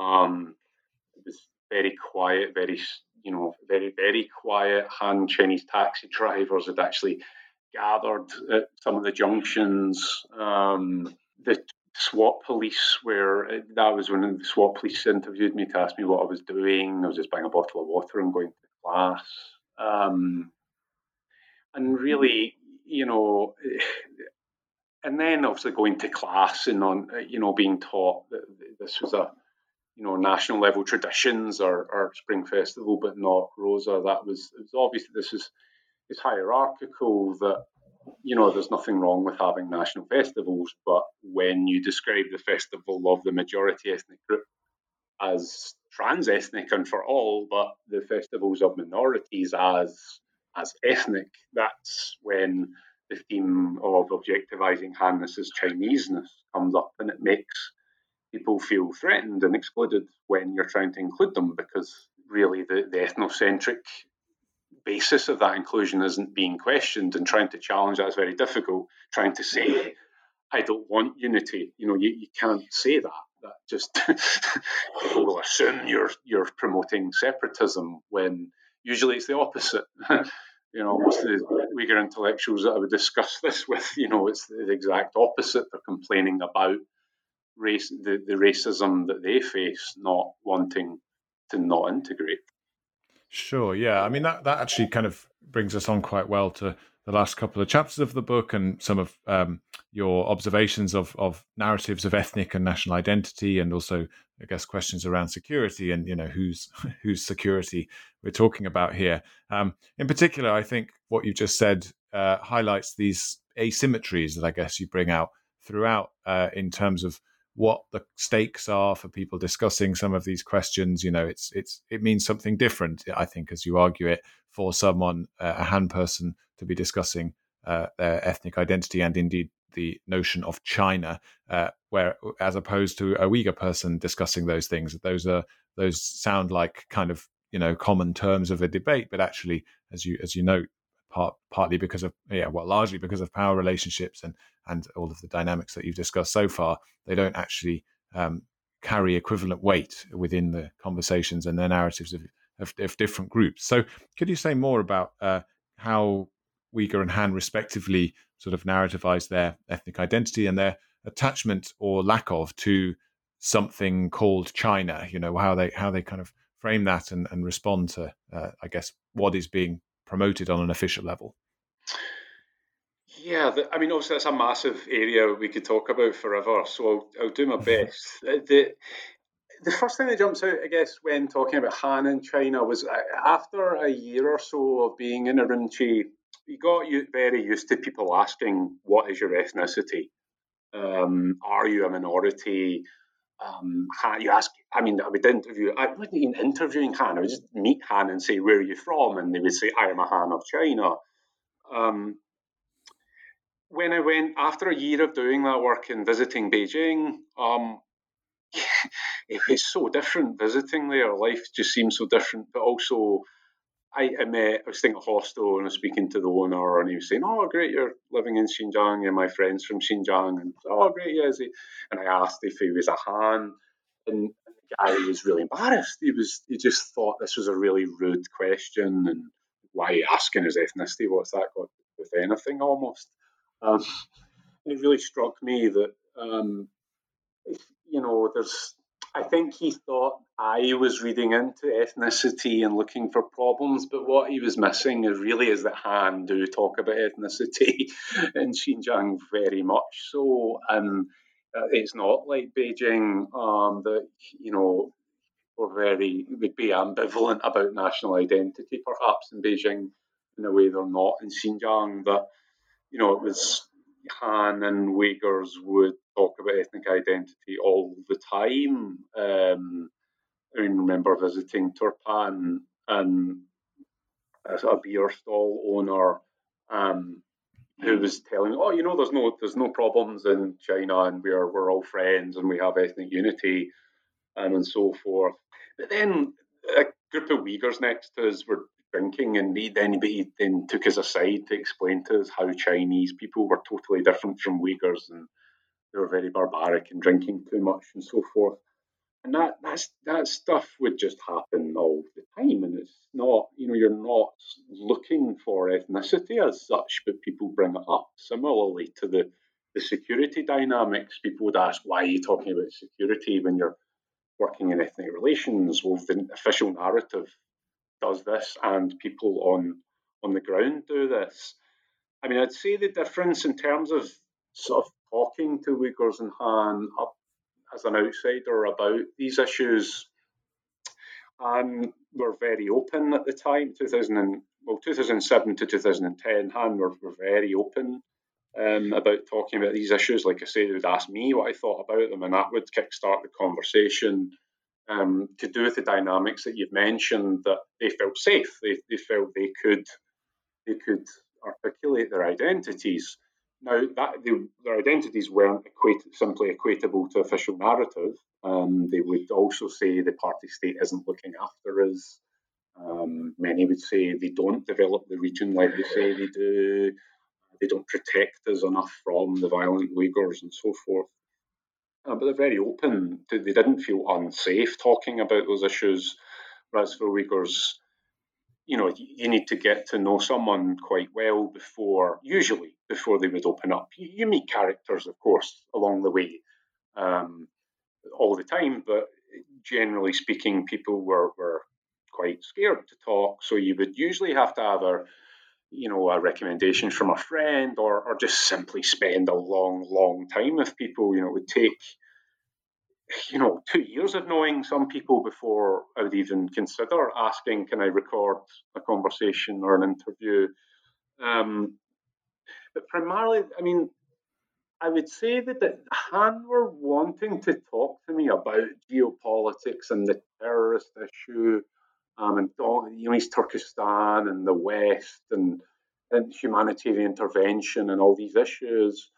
was very quiet, very very quiet. Han Chinese taxi drivers had actually gathered at some of the junctions. The SWAT police that was when the SWAT police interviewed me to ask me what I was doing. I was just buying a bottle of water and going to class. And really, and then obviously going to class and being taught that this was a, national level traditions or Spring Festival, but not Rosa. It was obvious that this is hierarchical, that there's nothing wrong with having national festivals, but when you describe the festival of the majority ethnic group as trans-ethnic and for all, but the festivals of minorities as ethnic, that's when the theme of objectivizing Hanness as Chineseness comes up, and it makes people feel threatened and excluded when you're trying to include them, because really the ethnocentric basis of that inclusion isn't being questioned, and trying to challenge that is very difficult. Trying to say, I don't want unity, you can't say that. that just people will assume you're promoting separatism when usually it's the opposite. Most of the Uyghur intellectuals that I would discuss this with, it's the exact opposite. They're complaining about race, the racism that they face, not wanting to not integrate. Sure, yeah. I mean, that actually kind of brings us on quite well to the last couple of chapters of the book and some of your observations of narratives of ethnic and national identity, and also, I guess, questions around security and, whose security we're talking about here. In particular, I think what you just said highlights these asymmetries that I guess you bring out throughout in terms of what the stakes are for people discussing some of these questions. It means something different, I think, as you argue it, for someone, a Han person, to be discussing their ethnic identity and indeed the notion of China, where as opposed to a Uyghur person discussing those things. Those sound like kind of common terms of a debate, but actually, as you note, partly because of largely because of power relationships and all of the dynamics that you've discussed so far, they don't actually carry equivalent weight within the conversations and the narratives of different groups. So could you say more about how Uyghur and Han respectively sort of narrativize their ethnic identity and their attachment or lack of to something called China, how they kind of frame that and respond to, I guess, what is being promoted on an official level? Yeah, obviously that's a massive area we could talk about forever, so I'll do my best. The first thing that jumps out, I guess, when talking about Han in China was after a year or so of being in Urumqi, you got very used to people asking, what is your ethnicity? Are you a minority? You ask, I wasn't even interviewing Han, I would just meet Han and say, where are you from? And they would say, I am a Han of China. When I went, after a year of doing that work and visiting Beijing, it was so different visiting there. Life just seemed so different, but also I was staying at a hostel and I was speaking to the owner and he was saying, oh, great, you're living in Xinjiang, you're my friends from Xinjiang. And, oh, great, yeah, is he? And I asked if he was a Han, and the guy was really embarrassed. He just thought this was a really rude question and why are you asking his ethnicity? What's that got with anything almost? And it really struck me that, I think he thought I was reading into ethnicity and looking for problems, but what he was missing is that Han do talk about ethnicity in Xinjiang very much so, and it's not like Beijing that would be ambivalent about national identity, perhaps in Beijing in a way they're not in Xinjiang. That it was Han and Uyghurs would talk about ethnic identity all the time. I remember visiting Turpan and a beer stall owner who was telling me, oh, there's no problems in China and we're all friends and we have ethnic unity and so forth. But then a group of Uyghurs next to us were drinking, and he then took us aside to explain to us how Chinese people were totally different from Uyghurs and they were very barbaric and drinking too much and so forth. And that stuff would just happen all the time, and it's not, you're not looking for ethnicity as such, but people bring it up. Similarly to the security dynamics, people would ask, why are you talking about security when you're working in ethnic relations? Well, the official narrative does this, and people on the ground do this. I'd say the difference in terms of sort of talking to Uyghurs and Han as an outsider about these issues, Han were very open at the time, 2007 to 2010, Han were very open about talking about these issues. Like I say, they would ask me what I thought about them, and that would kickstart the conversation. To do with the dynamics that you've mentioned, that they felt safe. They felt they could articulate their identities. Now, their identities weren't simply equatable to official narrative. They would also say the party state isn't looking after us. Many would say they don't develop the region like they say they do. They don't protect us enough from the violent Uyghurs and so forth. but they're very open. They didn't feel unsafe talking about those issues, whereas for Uyghurs, you need to get to know someone quite well usually before they would open up. You meet characters, of course, along the way, all the time, but generally speaking, people were quite scared to talk. So you would usually have to have a recommendation from a friend, or just simply spend a long time with people. It would take 2 years of knowing some people before I would even consider asking, can I record a conversation or an interview? But primarily, I would say that Han were wanting to talk to me about geopolitics and the terrorist issue, and East Turkestan and the West and humanitarian intervention and all these issues.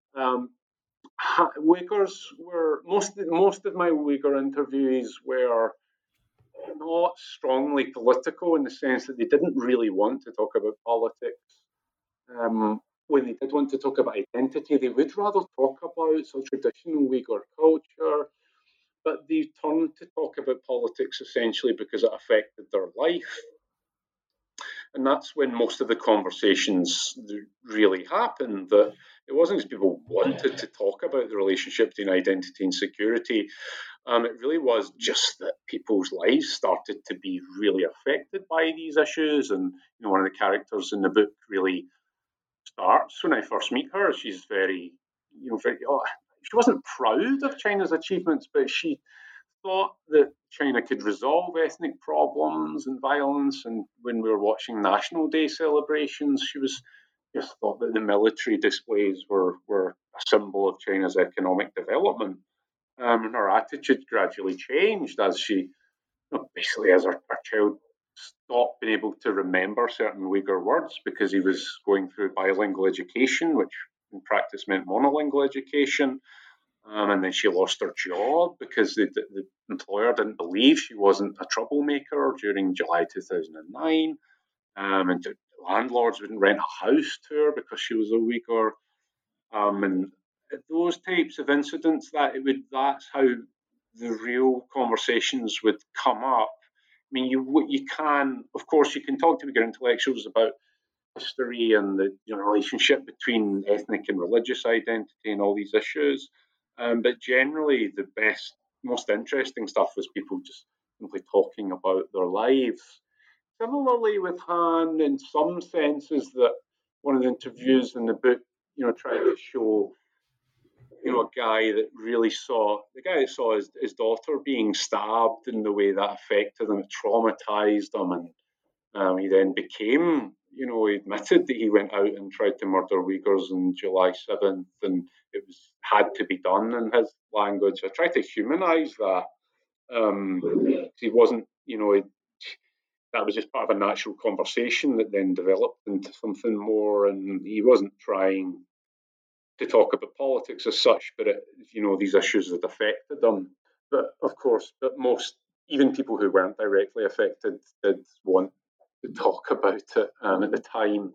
Uyghurs were most of my Uyghur interviewees were not strongly political, in the sense that they didn't really want to talk about politics. When they did want to talk about identity, they would rather talk about some traditional Uyghur culture, but they turned to talk about politics essentially because it affected their life. And that's when most of the conversations really happened. That it wasn't as people wanted to talk about the relationship between identity and security. It really was just that people's lives started to be really affected by these issues. And one of the characters in the book really starts when I first meet her. She's very, she wasn't proud of China's achievements, but she thought that China could resolve ethnic problems and violence. And when we were watching National Day celebrations, she just thought that the military displays were a symbol of China's economic development. And her attitude gradually changed as she, basically as her child stopped being able to remember certain Uyghur words because he was going through bilingual education, which in practice meant monolingual education. And then she lost her job because the employer didn't believe she wasn't a troublemaker during July 2009. And the landlords wouldn't rent a house to her because she was a Uyghur. And those types of incidents, that's how the real conversations would come up. You can talk to Uyghur intellectuals about history and the relationship between ethnic and religious identity and all these issues. But generally, the most interesting stuff was people just simply talking about their lives. Similarly with Han, in some senses, that one of the interviews in the book, tried to show, a guy that saw his daughter being stabbed in the way that affected him, it traumatized him, and he then became, he admitted that he went out and tried to murder Uyghurs on July 7th, and it had to be done in his language. I tried to humanize that. He wasn't, that was just part of a natural conversation that then developed into something more, and he wasn't trying to talk about politics as such, but these issues that affected them. But of course, even people who weren't directly affected did want to talk about it at the time.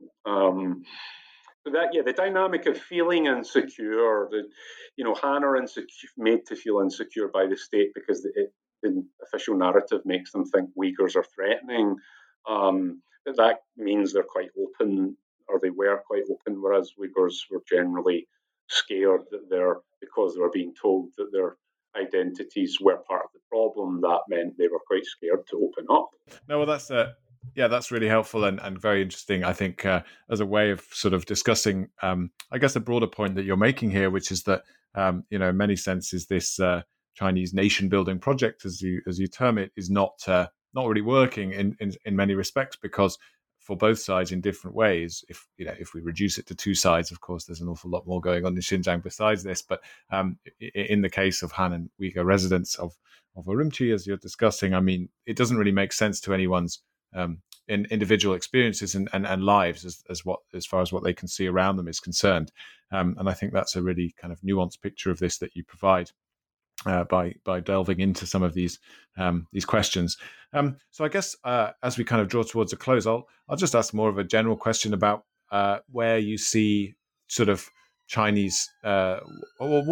The dynamic of feeling insecure, Han are made to feel insecure by the state because the official narrative makes them think Uyghurs are threatening. But that means they're quite open, or they were quite open, whereas Uyghurs were generally scared because they were being told that their identities were part of the problem. That meant they were quite scared to open up. No, well, that's really helpful and very interesting, I think, as a way of sort of discussing, I guess, the broader point that you're making here, which is that, in many senses, this Chinese nation-building project, as you term it, is not really working in many respects, because for both sides in different ways. If we reduce it to two sides, of course, there's an awful lot more going on in Xinjiang besides this. But in the case of Han and Uyghur residents of Urumqi, as you're discussing, it doesn't really make sense to anyone's in individual experiences and lives as far as what they can see around them is concerned. And I think that's a really kind of nuanced picture of this that you provide by delving into some of these questions. So I guess as we kind of draw towards a close, I'll just ask more of a general question about where you see sort of Chinese,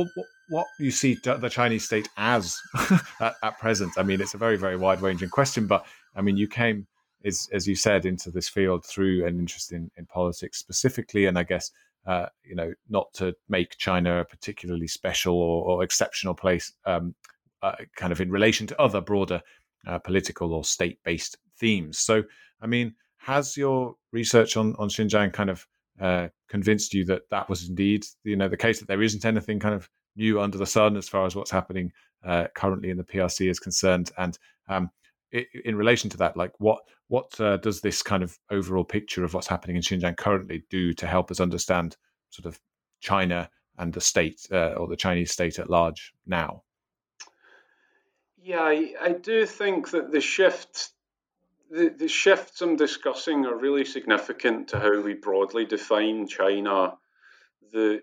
what you see the Chinese state as at present. I mean, it's a very, very wide-ranging question, but I mean, you came, as you said, into this field through an interest in politics specifically, and I guess not to make China a particularly special or exceptional place, kind of in relation to other broader political or state-based themes. So, I mean, has your research on Xinjiang kind of convinced you that was indeed the case, that there isn't anything kind of new under the sun as far as what's happening currently in the PRC is concerned? And in relation to that, like what does this kind of overall picture of what's happening in Xinjiang currently do to help us understand sort of China and the state or the Chinese state at large now? Yeah, I do think that the shifts I'm discussing are really significant to how we broadly define China. The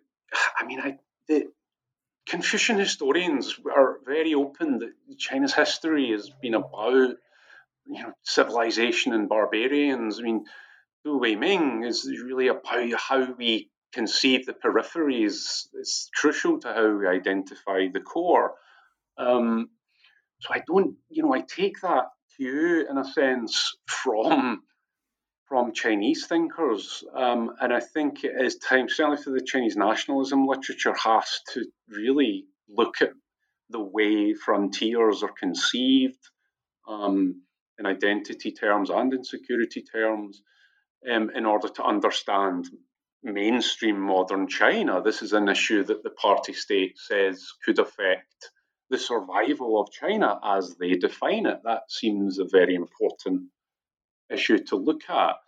Confucian historians are very open that China's history has been about civilization and barbarians. I mean, Du Weiming is really about how we conceive the peripheries. It's crucial to how we identify the core. So I take that cue in a sense from Chinese thinkers, and I think it is time, certainly for the Chinese nationalism literature, has to really look at the way frontiers are conceived in identity terms and in security terms, in order to understand mainstream modern China. This is an issue that the party state says could affect the survival of China as they define it. That seems a very important issue to look at.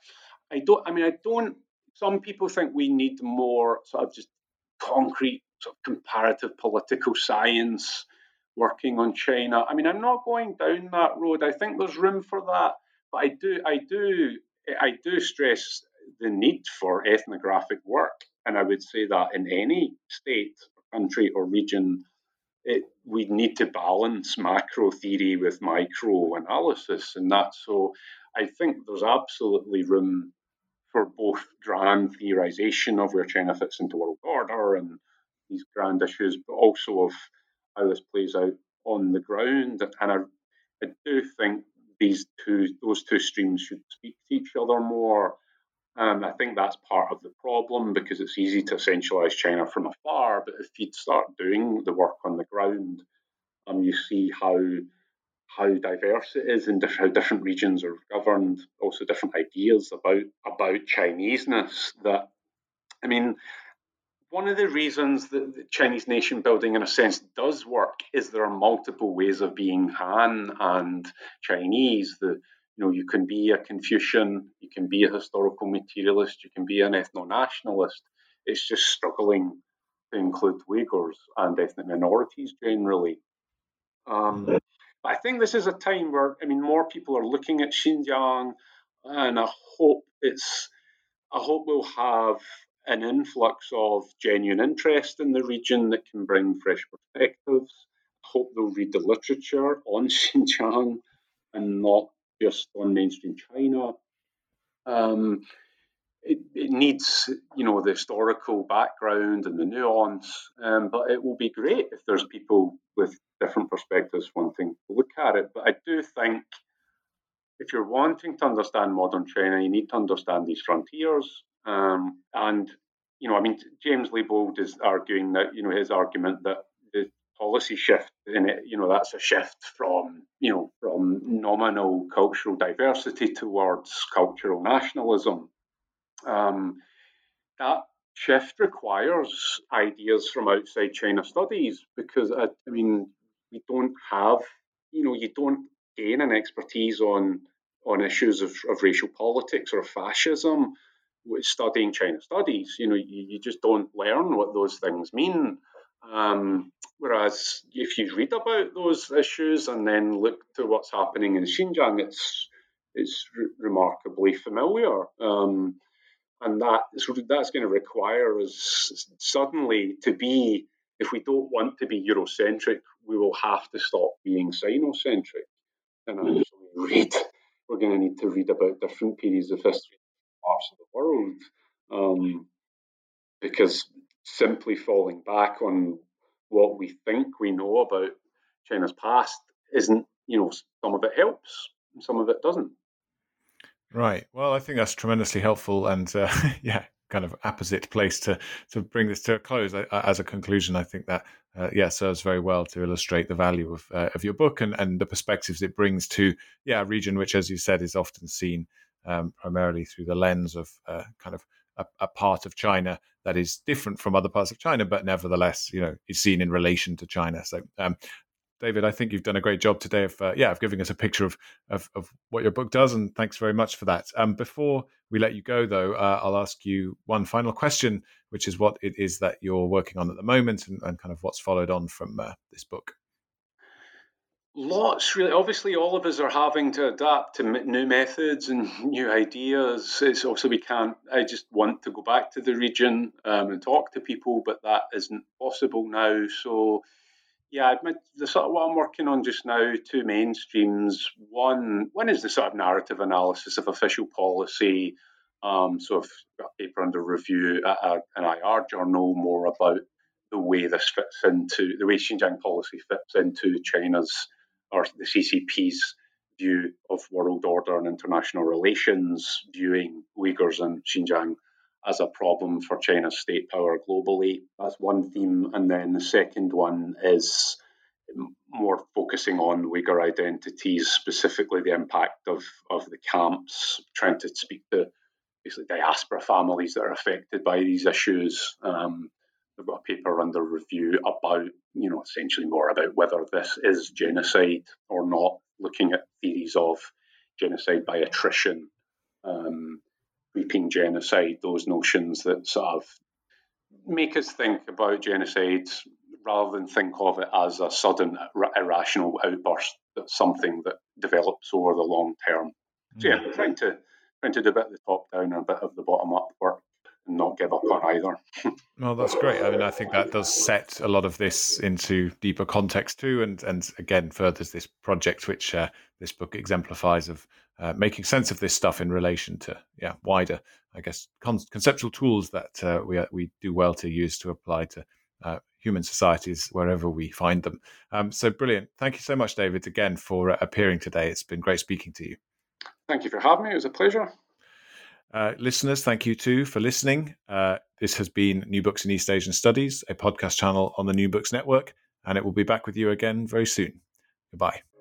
Some people think we need more sort of just concrete sort of comparative political science working on China. I mean, I'm not going down that road. I think there's room for that, but I do stress the need for ethnographic work, and I would say that in any state, country, or region, we need to balance macro theory with micro analysis, and that's so. I think there's absolutely room for both grand theorization of where China fits into world order and these grand issues, but also of how this plays out on the ground. And I do think those two streams should speak to each other more. I think that's part of the problem, because it's easy to essentialize China from afar, but if you start doing the work on the ground, you see how diverse it is and how different regions are governed, also different ideas about Chineseness. That, I mean, one of the reasons that the Chinese nation building, in a sense, does work is there are multiple ways of being Han and Chinese. You can be a Confucian, you can be a historical materialist, you can be an ethno-nationalist. It's just struggling to include Uyghurs and ethnic minorities generally. I think this is a time where, more people are looking at Xinjiang, and I hope we'll have an influx of genuine interest in the region that can bring fresh perspectives. I hope they'll read the literature on Xinjiang and not just on mainstream China. It needs, the historical background and the nuance, but it will be great if there's people with different perspectives wanting to look at it. But I do think if you're wanting to understand modern China, you need to understand these frontiers. James Leibold is arguing that, his argument that the policy shift in it, that's a shift from nominal cultural diversity towards cultural nationalism. That shift requires ideas from outside China studies, because we don't have, you don't gain an expertise on issues of racial politics or fascism with studying China studies. You just don't learn what those things mean. Whereas if you read about those issues and then look to what's happening in Xinjiang, it's remarkably familiar. And that's going to require us suddenly to be, if we don't want to be Eurocentric, we will have to stop being Sinocentric and actually read. We're going to need to read about different periods of history in parts of the world, because simply falling back on what we think we know about China's past isn't, some of it helps, some of it doesn't. Right. Well, I think that's tremendously helpful, and kind of apposite place to bring this to a close. As a conclusion, I think that serves very well to illustrate the value of your book and the perspectives it brings to a region which, as you said, is often seen primarily through the lens of kind of a part of China that is different from other parts of China, but nevertheless, is seen in relation to China. So, David, I think you've done a great job today of giving us a picture of what your book does, and thanks very much for that. Before we let you go, though, I'll ask you one final question, which is what it is that you're working on at the moment, and kind of what's followed on from this book. Lots, really. Obviously, all of us are having to adapt to new methods and new ideas. It's also I just want to go back to the region and talk to people, but that isn't possible now. So, the sort of what I'm working on just now, two mainstreams. One is the sort of narrative analysis of official policy. So I've got a paper under review at an IR journal more about the way Xinjiang policy fits into China's or the CCP's view of world order and international relations, viewing Uyghurs and Xinjiang as a problem for China's state power globally. That's one theme. And then the second one is more focusing on Uyghur identities, specifically the impact of the camps, trying to speak to basically diaspora families that are affected by these issues. I've got a paper under review about, essentially more about whether this is genocide or not, looking at theories of genocide by attrition, reaping genocide, those notions that sort of make us think about genocide rather than think of it as a sudden irrational outburst. That's something that develops over the long term. So trying to do a bit of the top down and a bit of the bottom up work, and not give up on either. Well, that's great. I mean, I think that does set a lot of this into deeper context too, and again furthers this project, which this book exemplifies of making sense of this stuff in relation to wider, I guess, conceptual tools that we do well to use to apply to human societies wherever we find them. So brilliant. Thank you so much, David, again for appearing today. It's been great speaking to you. Thank you for having me. It was a pleasure. Listeners, thank you too for listening. This has been New Books in East Asian Studies, a podcast channel on the New Books Network, and it will be back with you again very soon. Goodbye.